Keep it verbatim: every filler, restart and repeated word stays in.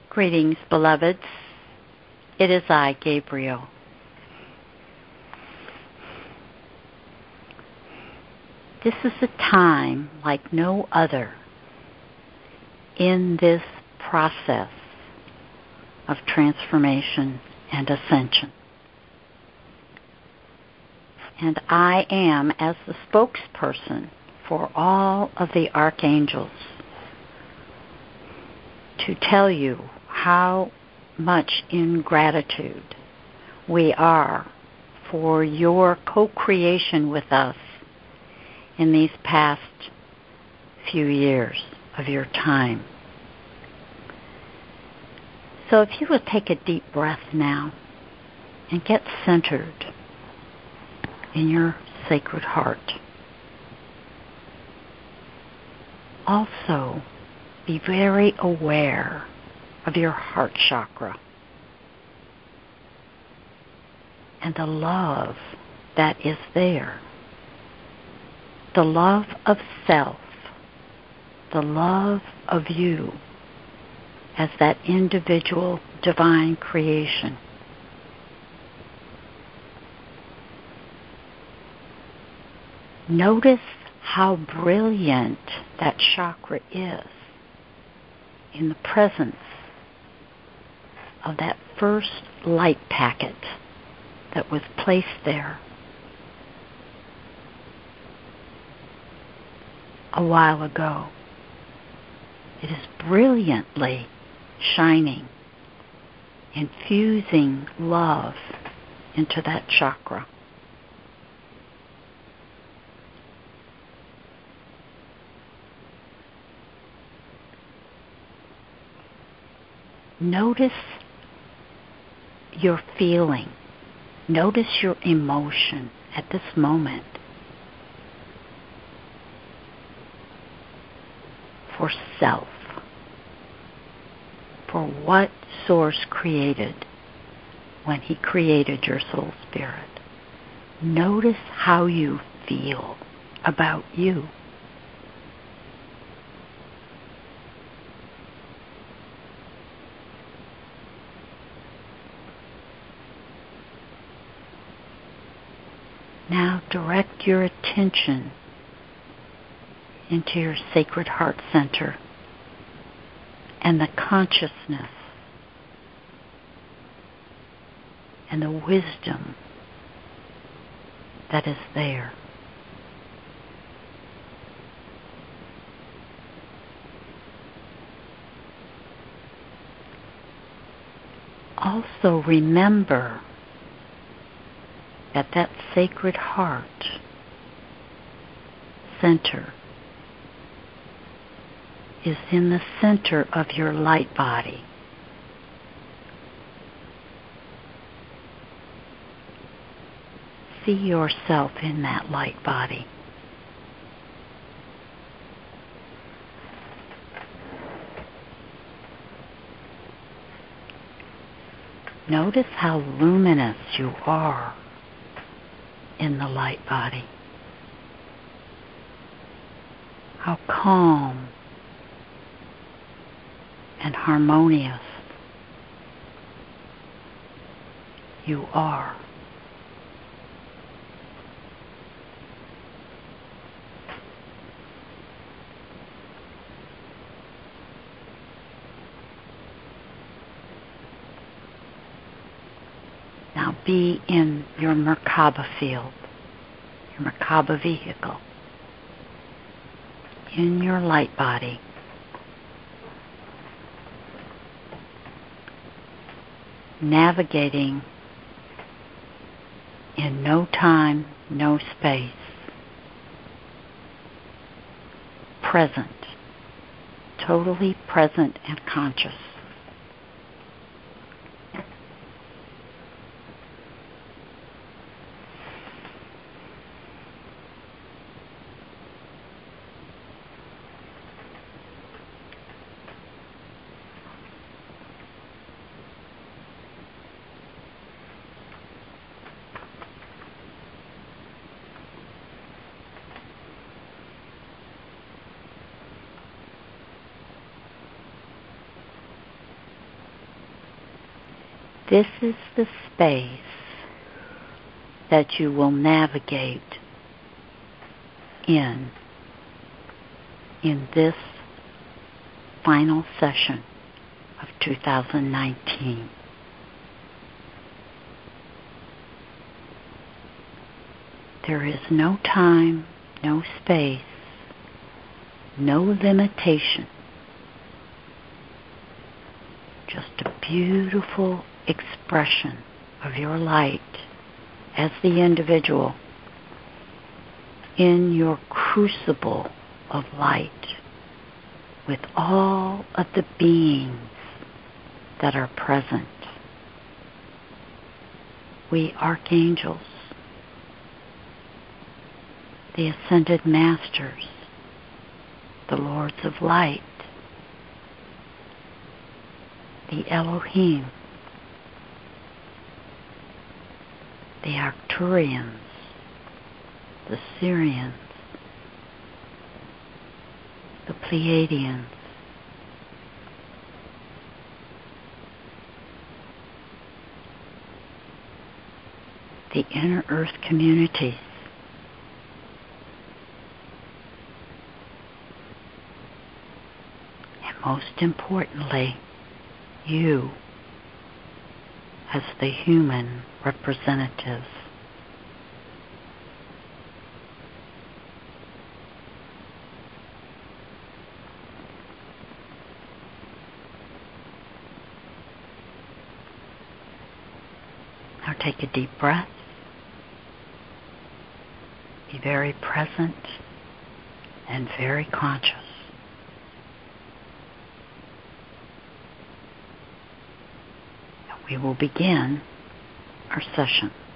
Greetings, beloveds. It is I, Gabriel. This is a time like no other in this process of transformation and ascension. And I am, as the spokesperson for all of the archangels, to tell you how much in gratitude we are for your co-creation with us in these past few years of your time. So if you will take a deep breath now and get centered in your sacred heart. Also, be very aware of your heart chakra and the love that is there. The love of self, the love of you as that individual divine creation. Notice how brilliant that chakra is in the presence of that first light packet that was placed there a while ago. It is brilliantly shining, infusing love into that chakra. Notice your feeling. Notice your emotion at this moment for self, for what Source created when He created your soul spirit. Notice how you feel about you. Now direct your attention into your sacred heart center and the consciousness and the wisdom that is there. Also remember that that sacred heart center is in the center of your light body. See yourself in that light body. Notice how luminous you are in the light body. How calm and harmonious you are. Now be in your Merkaba field, your Merkaba vehicle, in your light body. Navigating in no time, no space. Present, totally present and conscious. This is the space that you will navigate in in this final session of two thousand nineteen. There is no time, no space, no limitation, just a beautiful expression of your light as the individual in your crucible of light with all of the beings that are present. We archangels, the ascended masters, the lords of light, the Elohim, the Arcturians, the Sirians, the Pleiadians, the inner earth communities, and most importantly, you as the human representatives. Now take a deep breath. Be very present and very conscious. We will begin our session.